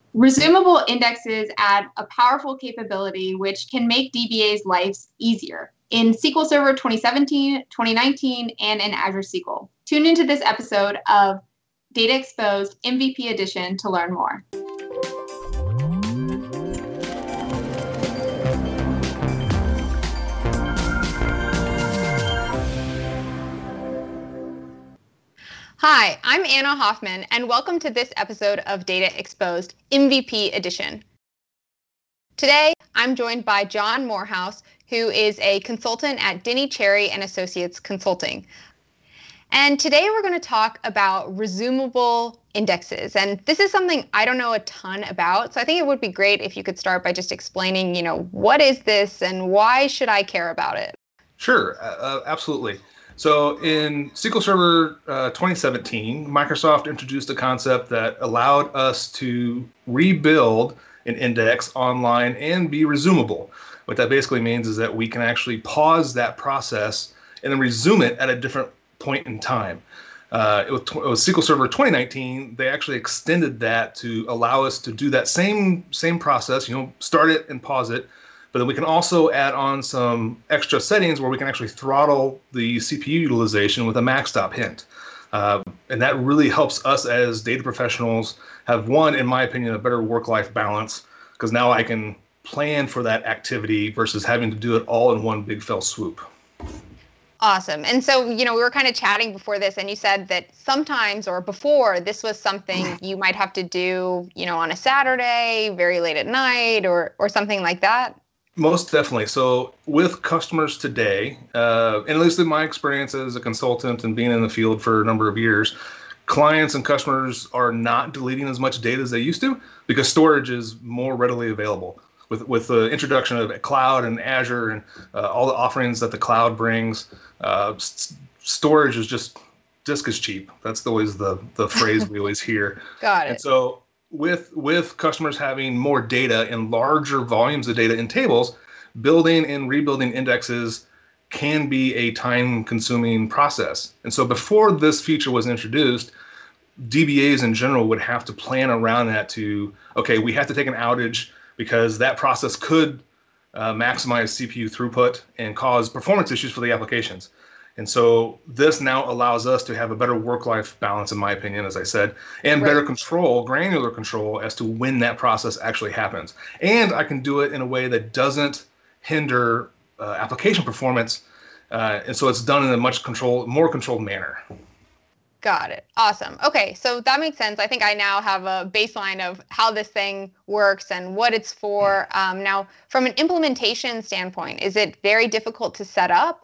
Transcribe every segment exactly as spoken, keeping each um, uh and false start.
Resumable indexes add a powerful capability which can make D B A's lives easier in S Q L Server twenty seventeen, twenty nineteen, and in Azure S Q L. Tune into this episode of Data Exposed M V P Edition to learn more. Hi, I'm Anna Hoffman, and welcome to this episode of Data Exposed M V P Edition. Today, I'm joined by John Morehouse, who is a consultant at Denny Cherry and Associates Consulting. And today we're going to talk about resumable indexes. And this is something I don't know a ton about, so I think it would be great if you could start by just explaining, you know, what is this and why should I care about it? Sure, uh, absolutely. So in S Q L Server uh, twenty seventeen, Microsoft introduced a concept that allowed us to rebuild an index online and be resumable. What that basically means is that we can actually pause that process and then resume it at a different point in time. Uh, it, was, it was S Q L Server twenty nineteen. They actually extended that to allow us to do that same same process, you know, start it and pause it. But then we can also add on some extra settings where we can actually throttle the C P U utilization with a max stop hint. Uh, and that really helps us as data professionals have, one, in my opinion, a better work-life balance, because now I can plan for that activity versus having to do it all in one big fell swoop. Awesome. And so, you know, we were kind of chatting before this, and you said that sometimes or before this was something you might have to do, you know, on a Saturday, very late at night or or something like that. Most definitely. So with customers today, uh, and at least in my experience as a consultant and being in the field for a number of years, clients and customers are not deleting as much data as they used to because storage is more readily available. With with the introduction of cloud and Azure and uh, all the offerings that the cloud brings, uh, s- storage is just, disk is cheap. That's always the, the phrase we always hear. Got it. And so with with customers having more data and larger volumes of data in tables, building and rebuilding indexes can be a time-consuming process. And so before this feature was introduced, D B As in general would have to plan around that to, okay, we have to take an outage because that process could uh, maximize C P U throughput and cause performance issues for the applications. And so this now allows us to have a better work-life balance, in my opinion, as I said, and better control, granular control as to when that process actually happens. And I can do it in a way that doesn't hinder uh, application performance. Uh, and so it's done in a much control, more controlled manner. Got it. Awesome. Okay, so that makes sense. I think I now have a baseline of how this thing works and what it's for. Um, now, from an implementation standpoint, is it very difficult to set up?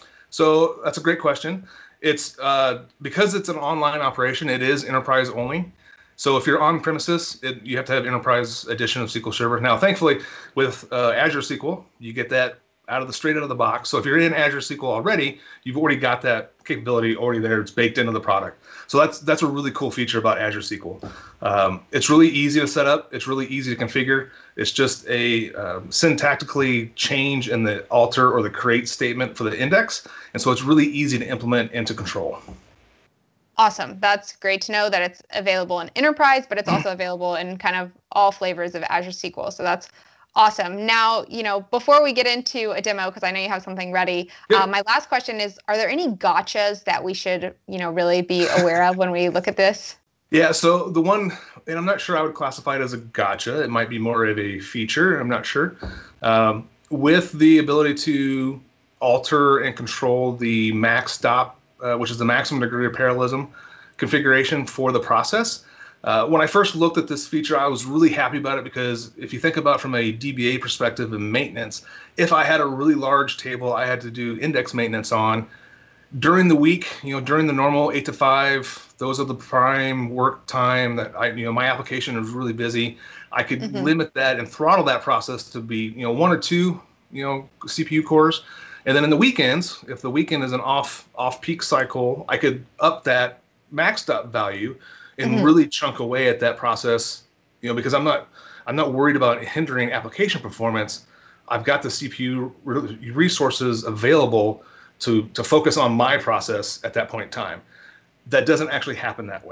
So that's a great question. It's uh, because it's an online operation, it is enterprise only. So if you're on premises, it, you have to have enterprise edition of S Q L Server. Now, thankfully, with uh, Azure S Q L, you get that out of the straight out of the box. So if you're in Azure S Q L already, you've already got that capability already there. It's baked into the product. So that's that's a really cool feature about Azure S Q L. Um, it's really easy to set up. It's really easy to configure. It's just a um, syntactically change in the alter or the create statement for the index. And so it's really easy to implement and to control. Awesome. That's great to know that it's available in enterprise, but it's also available in kind of all flavors of Azure S Q L. So that's awesome. Now, you know, before we get into a demo, because I know you have something ready, Yep. um, my last question is, are there any gotchas that we should, you know, really be aware of when we look at this? Yeah, so the one, and I'm not sure I would classify it as a gotcha. It might be more of a feature. I'm not sure. Um, with the ability to alter and control the max stop, uh, which is the maximum degree of parallelism configuration for the process. Uh, when I first looked at this feature, I was really happy about it because if you think about from a D B A perspective and maintenance, if I had a really large table I had to do index maintenance on during the week, you know, during the normal eight to five, those are the prime work time that I, you know, my application is really busy. I could mm-hmm. limit that and throttle that process to be, you know, one or two, you know, C P U cores. And then in the weekends, if the weekend is an off off peak cycle, I could up that maxed up value and mm-hmm. really chunk away at that process, you know, because I'm not I'm not worried about hindering application performance. I've got the C P U resources available to to focus on my process at that point in time. That doesn't actually happen that way.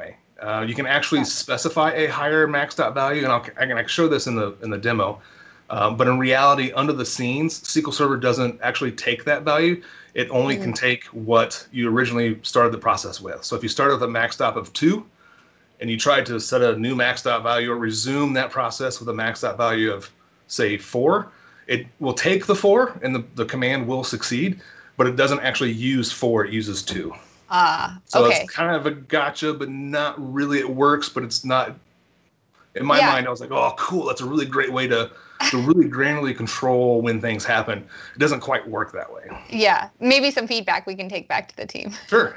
Uh, you can actually specify a higher max dot value, and I'll, I can show this in the in the demo. Um, but in reality, under the scenes, S Q L Server doesn't actually take that value. It only mm-hmm. can take what you originally started the process with. So if you started with a max dot of two, and you tried to set a new max dot value or resume that process with a max dot value of, say, four, it will take the four, and the, the command will succeed, but it doesn't actually use four, it uses two. Ah, uh, so okay. It's kind of a gotcha, but not really. It works, but it's not. In my yeah. mind, I was like, oh, cool. That's a really great way to, to really granularly control when things happen. It doesn't quite work that way. Yeah, maybe some feedback we can take back to the team. Sure.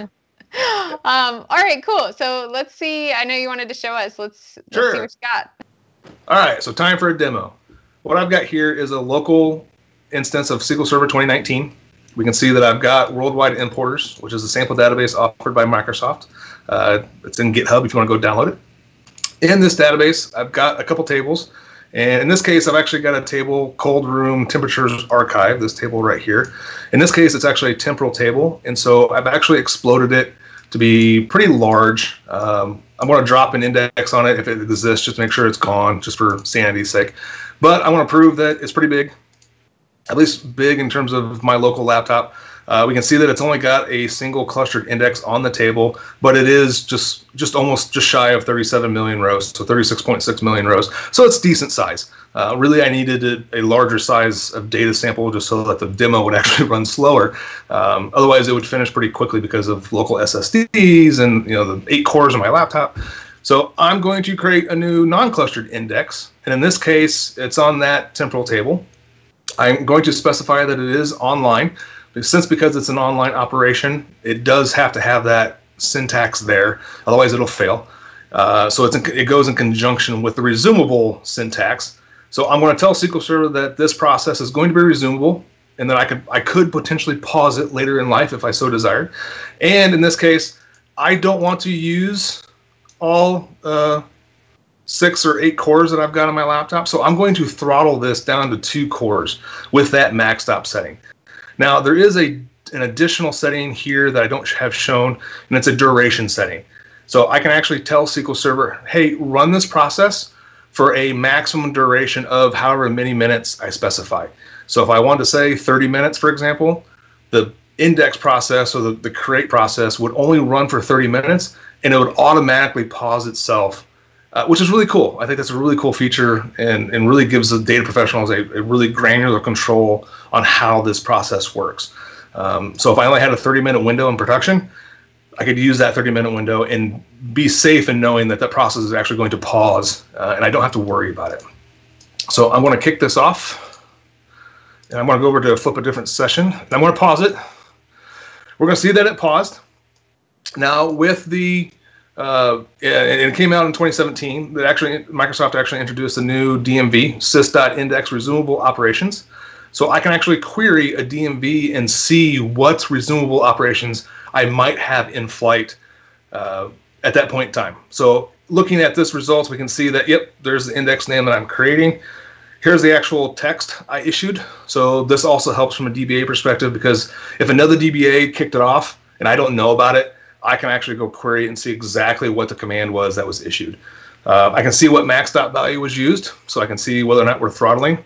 um, all right, cool. So let's see. I know you wanted to show us. Let's, let's sure. see what you got. All right, so time for a demo. What I've got here is a local instance of S Q L Server twenty nineteen. We can see that I've got Worldwide Importers, which is a sample database offered by Microsoft. Uh, it's in GitHub if you want to go download it. In this database, I've got a couple tables. And in this case, I've actually got a table, cold room temperatures archive, this table right here. In this case, it's actually a temporal table. And so I've actually exploded it to be pretty large. Um, I'm going to drop an index on it if it exists, just to make sure it's gone, just for sanity's sake. But I want to prove that it's pretty big. At least big in terms of my local laptop. Uh, we can see that it's only got a single clustered index on the table, but it is just just almost just shy of thirty-seven million rows, so thirty-six point six million rows. So it's decent size. Uh, really, I needed a, a larger size of data sample just so that the demo would actually run slower. Um, otherwise, it would finish pretty quickly because of local S S Ds and you know the eight cores on my laptop. So I'm going to create a new non-clustered index, and in this case, it's on that temporal table. I'm going to specify that it is online. Since because it's an online operation, it does have to have that syntax there. Otherwise, it'll fail. Uh, so it's in, it goes in conjunction with the resumable syntax. So I'm going to tell S Q L Server that this process is going to be resumable, and that I could I could potentially pause it later in life if I so desired. And in this case, I don't want to use all uh, six or eight cores that I've got on my laptop. So I'm going to throttle this down to two cores with that max stop setting. Now, there is a an additional setting here that I don't have shown, and it's a duration setting. So I can actually tell S Q L Server, hey, run this process for a maximum duration of however many minutes I specify. So if I want to say thirty minutes, for example, the index process or the, the create process would only run for thirty minutes, and it would automatically pause itself. Uh, which is really cool. I think that's a really cool feature and, and really gives the data professionals a, a really granular control on how this process works. Um, so if I only had a thirty minute window in production, I could use that thirty minute window and be safe in knowing that that process is actually going to pause uh, and I don't have to worry about it. So I'm going to kick this off, and I'm going to go over to flip a different session. And I'm going to pause it. We're going to see that it paused. Now with the Uh, and it came out in twenty seventeen. That actually Microsoft actually introduced a new D M V, sys.index resumable operations. So I can actually query a D M V and see what resumable operations I might have in flight uh, at that point in time. So looking at this results, we can see that, yep, there's the index name that I'm creating. Here's the actual text I issued. So this also helps from a D B A perspective, because if another D B A kicked it off and I don't know about it, I can actually go query and see exactly what the command was that was issued. Uh, I can see what max dot value was used, so I can see whether or not we're throttling.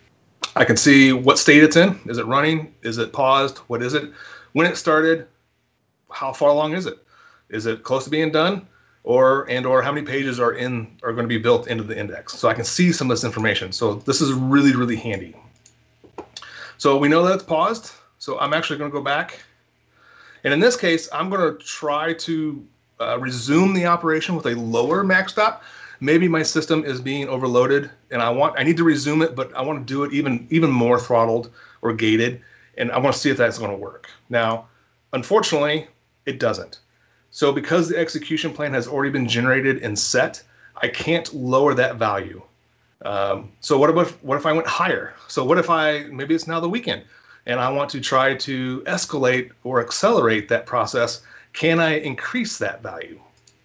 I can see what state it's in. Is it running? Is it paused? What is it? When it started? How far along is it? Is it close to being done? Or and or how many pages are in are going to be built into the index? So I can see some of this information. So this is really, really handy. So we know that it's paused. So I'm actually going to go back. And in this case, I'm going to try to uh, resume the operation with a lower max stop. Maybe my system is being overloaded, and I want I need to resume it, but I want to do it even even more throttled or gated, and I want to see if that's going to work. Now, unfortunately, it doesn't. So because the execution plan has already been generated and set, I can't lower that value. Um, so what if what if I went higher? So what if I maybe it's now the weekend, and I want to try to escalate or accelerate that process? Can I increase that value?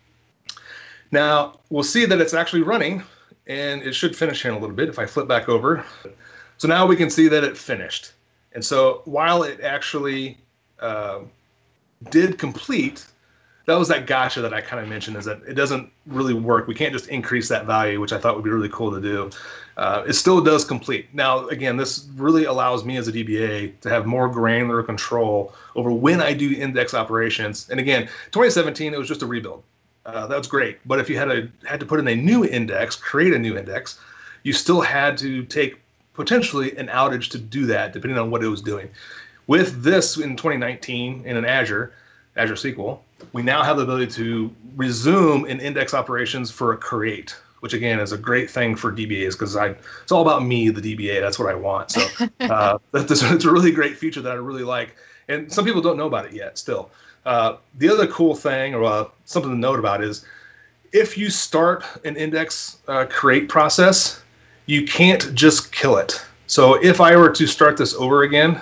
Now, we'll see that it's actually running, and it should finish in a little bit if I flip back over. So now we can see that it finished. And so while it actually uh, did complete, that was that gotcha that I kind of mentioned, is that it doesn't really work. We can't just increase that value, which I thought would be really cool to do. Uh, it still does complete. Now, again, this really allows me as a D B A to have more granular control over when I do index operations. And again, twenty seventeen, it was just a rebuild. Uh, that was great. But if you had a had to put in a new index, create a new index, you still had to take potentially an outage to do that, depending on what it was doing. With this in twenty nineteen in an Azure, Azure S Q L, we now have the ability to resume in index operations for a create, which again is a great thing for D B As, because I it's all about me, the D B A. That's what I want. So uh, that's, it's a really great feature that I really like, and some people don't know about it yet. Still, uh, the other cool thing, or uh, something to note about, is if you start an index uh, create process, you can't just kill it. So if I were to start this over again,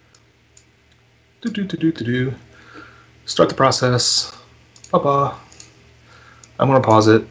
do do do do do do. Start the process. Ba-ba. I'm going to pause it.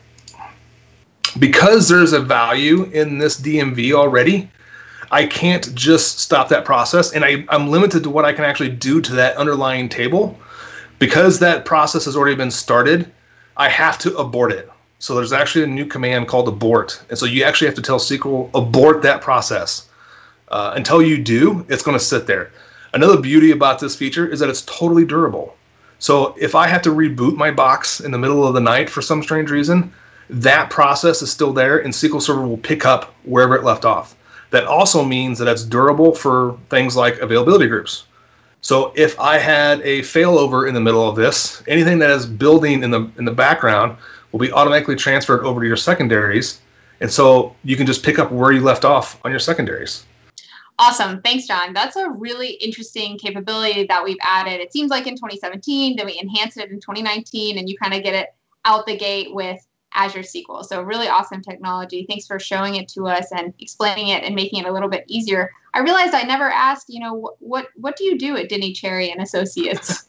Because there's a value in this D M V already, I can't just stop that process, and I, I'm limited to what I can actually do to that underlying table. Because that process has already been started, I have to abort it. So there's actually a new command called abort, and so you actually have to tell S Q L, abort that process. Uh, until you do, it's going to sit there. Another beauty about this feature is that it's totally durable. So if I have to reboot my box in the middle of the night for some strange reason, that process is still there, and S Q L Server will pick up wherever it left off. That also means that it's durable for things like availability groups. So if I had a failover in the middle of this, anything that is building in the in the background will be automatically transferred over to your secondaries, and so you can just pick up where you left off on your secondaries. Awesome. Thanks, John. That's a really interesting capability that we've added. It seems like in twenty seventeen, then we enhanced it in twenty nineteen, and you kind of get it out the gate with Azure S Q L. So really awesome technology. Thanks for showing it to us and explaining it and making it a little bit easier. I realized I never asked, you know, what what do you do at Denny Cherry and Associates?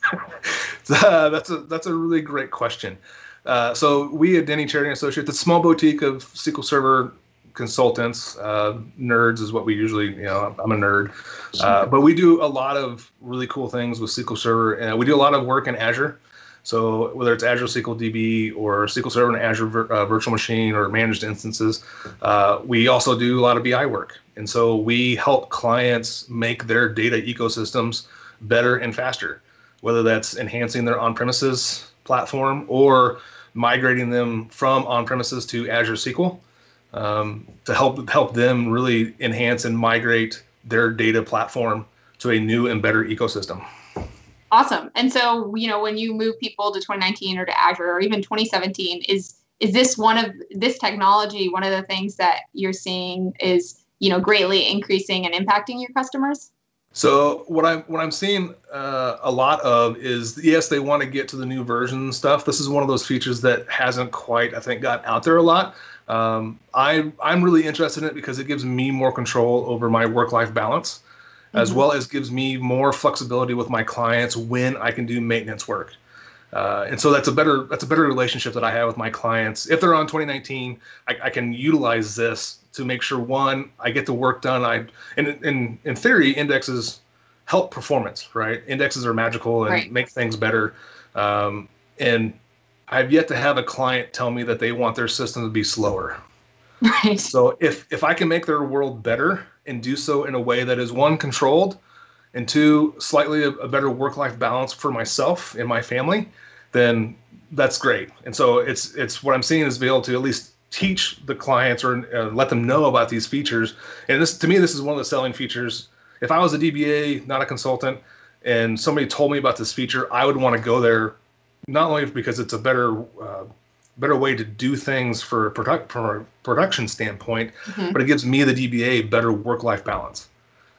uh, that's a that's a really great question. Uh, so we at Denny Cherry and Associates, a small boutique of S Q L Server consultants, uh, nerds is what we usually, you know, I'm a nerd, uh, but we do a lot of really cool things with S Q L Server, and we do a lot of work in Azure. So whether it's Azure S Q L D B or S Q L Server and Azure Vir- uh, Virtual Machine or managed instances, uh, we also do a lot of B I work. And so we help clients make their data ecosystems better and faster, whether that's enhancing their on-premises platform or migrating them from on-premises to Azure S Q L. Um, to help help them really enhance and migrate their data platform to a new and better ecosystem. Awesome. And so, you know, when you move people to twenty nineteen or to Azure or even twenty seventeen, is is this one of this technology, one of the things that you're seeing is, you know, greatly increasing and impacting your customers? So what I'm what I'm seeing uh, a lot of is, yes, they want to get to the new version and stuff. This is one of those features that hasn't quite, I think, got out there a lot. Um, I, I'm really interested in it because it gives me more control over my work-life balance, mm-hmm. as well as gives me more flexibility with my clients when I can do maintenance work. Uh, and so that's a better that's a better relationship that I have with my clients. If they're on twenty nineteen, I, I can utilize this to make sure, one, I get the work done. I and in in theory, indexes help performance, right? Indexes are magical and right. make things better. Um, and I've yet to have a client tell me that they want their system to be slower. Right. So if if I can make their world better and do so in a way that is, one, controlled, and two, slightly a, a better work-life balance for myself and my family, then that's great. And so it's it's what I'm seeing is be able to at least teach the clients or uh, let them know about these features. And this, to me, this is one of the selling features. If I was a D B A, not a consultant, and somebody told me about this feature, I would want to go there, not only because it's a better uh, better way to do things for product from a production standpoint, mm-hmm. but it gives me, the D B A, better work-life balance.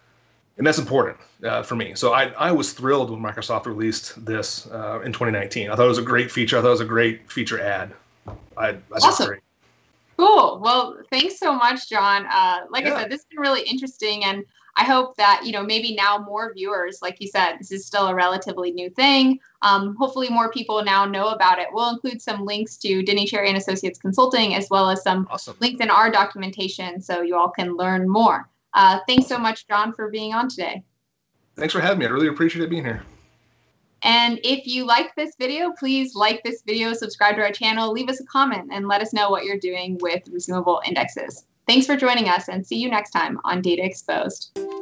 And that's important uh, for me. So I, I was thrilled when Microsoft released this uh, in twenty nineteen. I thought it was a great feature. I thought it was a great feature add. I, that's awesome. Great. Cool. Well, thanks so much, John. Uh, like yeah. I said, this has been really interesting. And I hope that, you know, maybe now more viewers, like you said, this is still a relatively new thing. Um, hopefully more people now know about it. We'll include some links to Denny Cherry and Associates Consulting, as well as some awesome. links in our documentation so you all can learn more. Uh, thanks so much, John, for being on today. Thanks for having me. I really appreciate it being here. And if you like this video, please like this video, subscribe to our channel, leave us a comment, and let us know what you're doing with resumable indexes. Thanks for joining us, and see you next time on Data Exposed.